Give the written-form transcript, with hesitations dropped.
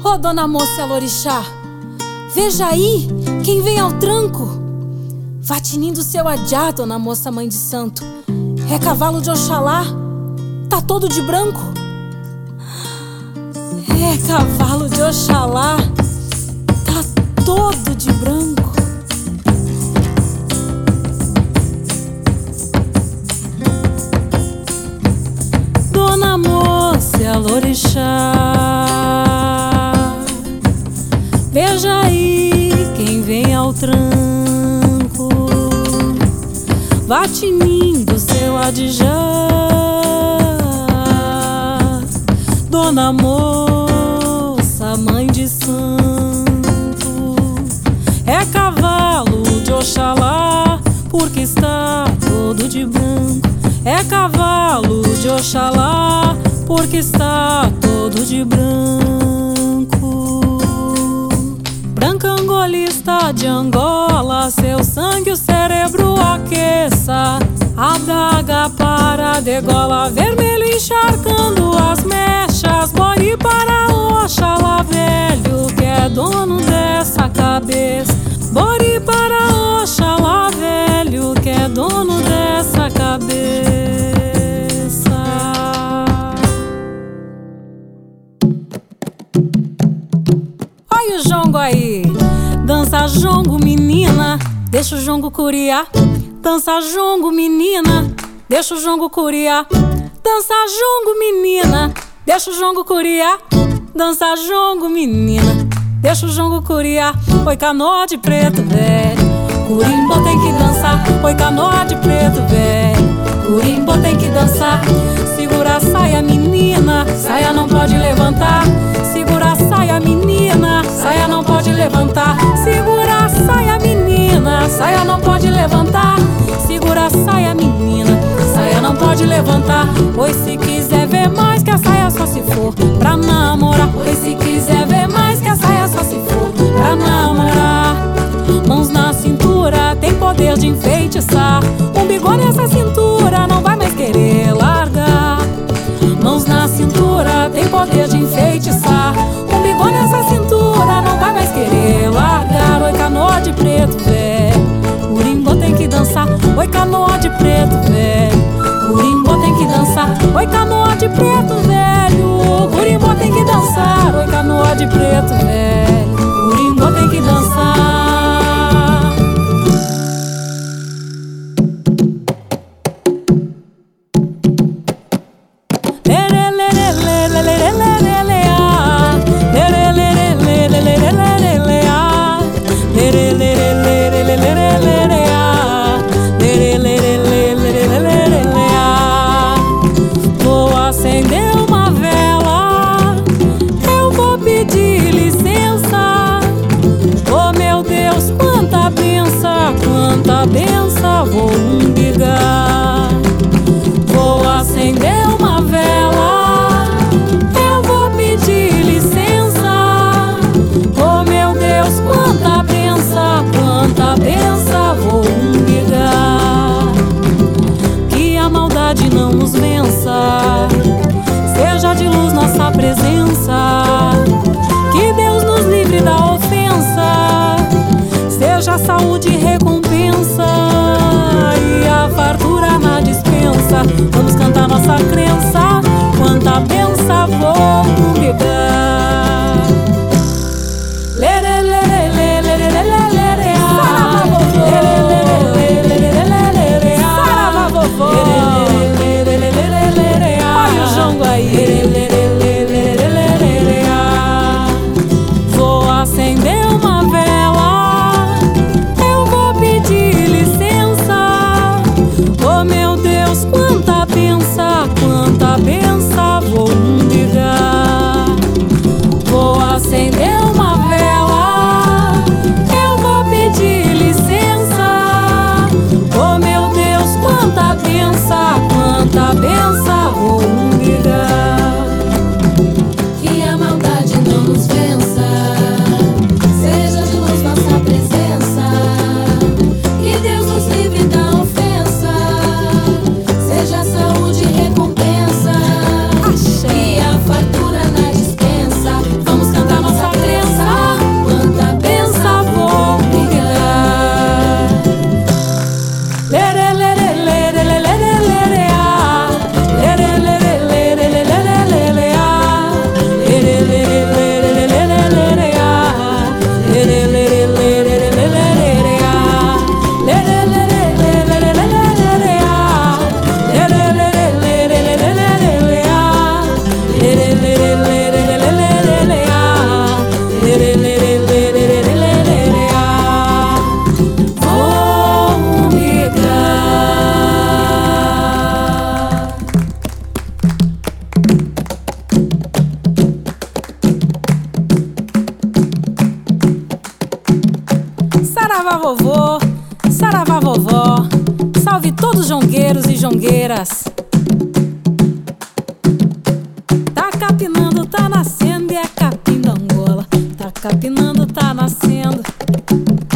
Ô dona moça Elorixá, veja aí quem vem ao tranco. Vá tinindo seu adiá, dona moça mãe de santo. É cavalo de Oxalá, tá todo de branco. É cavalo de Oxalá, tá todo de branco. Dona moça Elorixá, veja aí quem vem ao tranco. Vá tinindo seu adijá, dona moça mãe de santo. É cavalo de Oxalá, porque está todo de branco. É cavalo de Oxalá, porque está todo de branco. Branca angolista de Angola, seu sangue o cerebro aqueça. A daga para a degola, vermelho encharcando as mechas. Bore para Oxalá velho, que é dono dessa cabeça. Bore para Oxalá velho, que é dono dessa cabeça. Olha o jongo aí, dança jongo menina, deixa o jongo curiar. Dança jongo menina, deixa o jongo curiar. Dança jongo menina, deixa o jongo curiar. Dança jongo menina, deixa o jongo curiar. Oi canoa de preto velho, curimbó tem que dançar. Oi canoa de preto velho, curimbó tem que dançar. Segura a saia menina, saia não pode levantar. Segura a saia menina, saia não pode levantar. Segura a saia menina, saia não pode levantar. Segura a saia menina, saia não pode levantar. Pois se quiser ver mais que a saia só se for pra namorar. Pois se quiser ver mais que a saia só se for pra namorar. Mãos na cintura, tem poder de enfeitiçar. Um bigode nessa cintura não vai mais querer largar. Mãos na cintura, tem poder de enfeitiçar. Um bigode nessa cintura não vai mais querer largar. Oi canoa de preto velho, curimbó tem que dançar. Oi canoa de preto velho, curimbó tem que dançar. Oi canoa de preto velho, curimbó tem que dançar. Oi canoa de preto velho, curimbó tem que dançar. Vou acender uma vela, eu vou pedir licença. Oh meu Deus, quanta benção vou umbigar. Vou acender uma vela, eu vou pedir licença. Oh meu Deus, quanta benção vou umbigar. Que a maldade não nos vença. Saravá vovô, saravá vovó, salve todos os jongueiros e jongueiras. Tá capinando, tá nascendo e é capim da Angola. Tá capinando, tá nascendo.